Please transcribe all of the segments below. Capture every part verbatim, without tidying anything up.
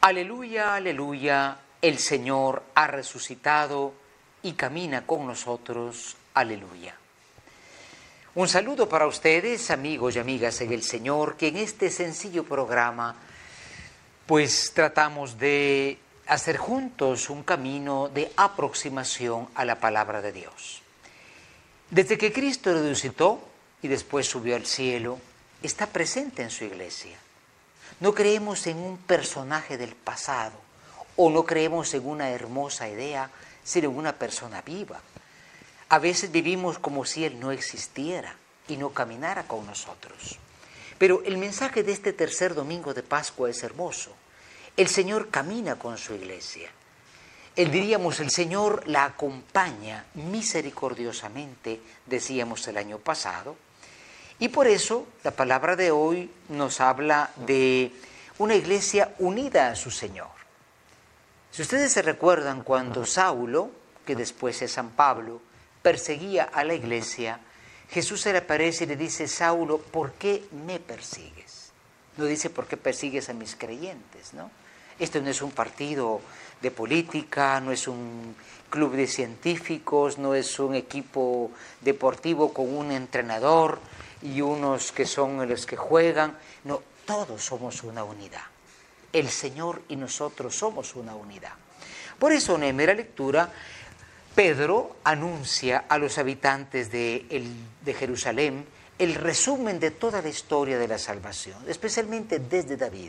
Aleluya, aleluya, el Señor ha resucitado y camina con nosotros. Aleluya. Un saludo para ustedes, amigos y amigas en el Señor, que en este sencillo programa pues tratamos de hacer juntos un camino de aproximación a la palabra de Dios. Desde que Cristo resucitó y después subió al cielo, está presente en su iglesia. No creemos en un personaje del pasado o no creemos en una hermosa idea, sino en una persona viva. A veces vivimos como si Él no existiera y no caminara con nosotros. Pero el mensaje de este tercer domingo de Pascua es hermoso. El Señor camina con su iglesia. Él, diríamos, el Señor la acompaña misericordiosamente, decíamos el año pasado. Y por eso la palabra de hoy nos habla de una iglesia unida a su Señor. Si ustedes se recuerdan cuando Saulo, que después es San Pablo, perseguía a la iglesia, Jesús se le aparece y le dice: Saulo, ¿por qué me persigues? No dice por qué persigues a mis creyentes, ¿no? Esto no es un partido de política, no es un club de científicos, no es un equipo deportivo con un entrenador y unos que son los que juegan. No, todos somos una unidad. El Señor y nosotros somos una unidad. Por eso en la primera lectura, Pedro anuncia a los habitantes de, el, de Jerusalén el resumen de toda la historia de la salvación, especialmente desde David.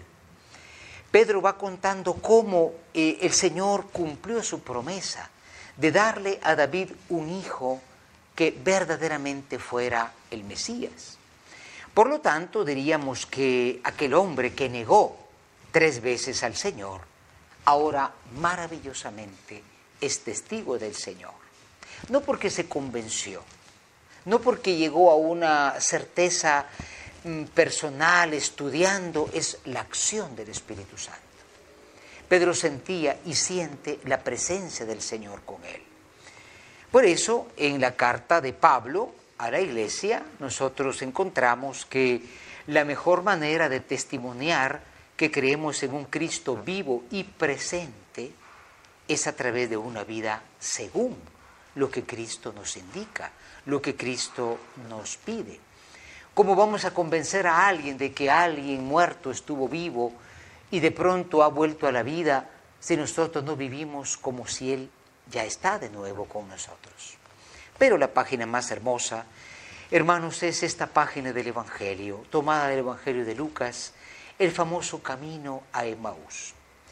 Pedro va contando cómo eh, el Señor cumplió su promesa de darle a David un hijo que verdaderamente fuera el Mesías. Por lo tanto, diríamos que aquel hombre que negó tres veces al Señor, ahora maravillosamente es testigo del Señor. No porque se convenció, no porque llegó a una certeza mm, personal estudiando, es la acción del Espíritu Santo. Pedro sentía y siente la presencia del Señor con él. Por eso, en la carta de Pablo a la iglesia, nosotros encontramos que la mejor manera de testimoniar que creemos en un Cristo vivo y presente es a través de una vida según lo que Cristo nos indica, lo que Cristo nos pide. ¿Cómo vamos a convencer a alguien de que alguien muerto estuvo vivo y de pronto ha vuelto a la vida si nosotros no vivimos como si Él ya está de nuevo con nosotros? Pero la página más hermosa, hermanos, es esta página del Evangelio, tomada del Evangelio de Lucas, el famoso camino a Emaús.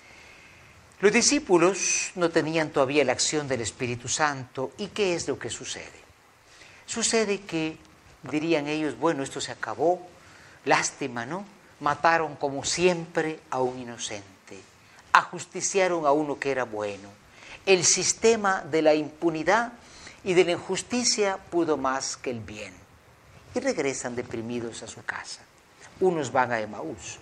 Los discípulos no tenían todavía la acción del Espíritu Santo. ¿Y qué es lo que sucede? Sucede que, dirían ellos, bueno, esto se acabó, lástima, ¿no? Mataron como siempre a un inocente, ajusticiaron a uno que era bueno. El sistema de la impunidad y de la injusticia pudo más que el bien. Y regresan deprimidos a su casa. Unos van a Emaús.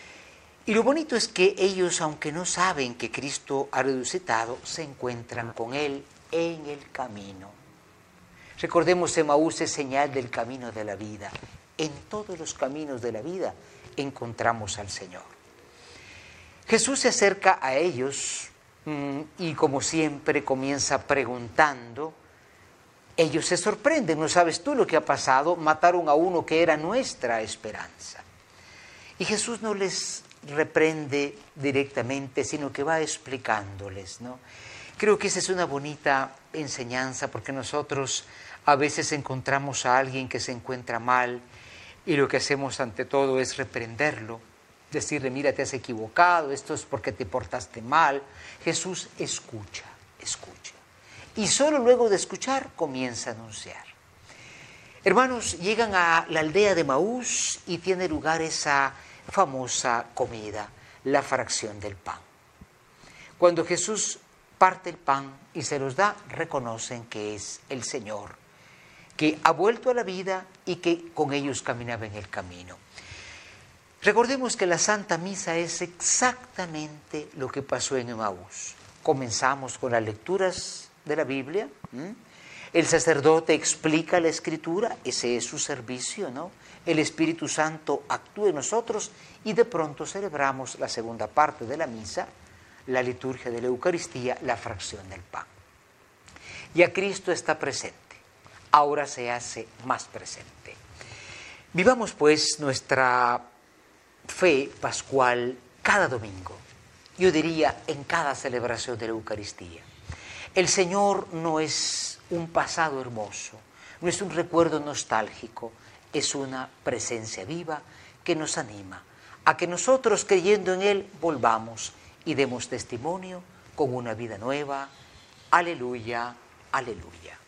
Y lo bonito es que ellos, aunque no saben que Cristo ha resucitado, se encuentran con Él en el camino. Recordemos, Emaús es señal del camino de la vida. En todos los caminos de la vida encontramos al Señor. Jesús se acerca a ellos mmm, y como siempre comienza preguntando. Ellos se sorprenden, ¿no sabes tú lo que ha pasado? Mataron a uno que era nuestra esperanza. Y Jesús no les reprende directamente, sino que va explicándoles, ¿no? Creo que esa es una bonita enseñanza, porque nosotros a veces encontramos a alguien que se encuentra mal y lo que hacemos ante todo es reprenderlo, decirle: mira, te has equivocado, esto es porque te portaste mal. Jesús escucha, escucha. Y solo luego de escuchar comienza a anunciar. Hermanos, llegan a la aldea de Emaús y tiene lugar esa famosa comida, la fracción del pan. Cuando Jesús parte el pan y se los da, reconocen que es el Señor, que ha vuelto a la vida y que con ellos caminaba en el camino. Recordemos que la Santa Misa es exactamente lo que pasó en Emaús. Comenzamos con las lecturas de la Biblia, ¿m? El sacerdote explica la Escritura, ese es su servicio, ¿no? El Espíritu Santo actúa en nosotros y de pronto celebramos la segunda parte de la misa, la liturgia de la Eucaristía, la fracción del pan. Ya Cristo está presente, ahora se hace más presente. Vivamos pues nuestra fe pascual cada domingo, yo diría en cada celebración de la Eucaristía. El Señor no es un pasado hermoso, no es un recuerdo nostálgico, es una presencia viva que nos anima a que nosotros, creyendo en Él, volvamos y demos testimonio con una vida nueva. Aleluya, aleluya.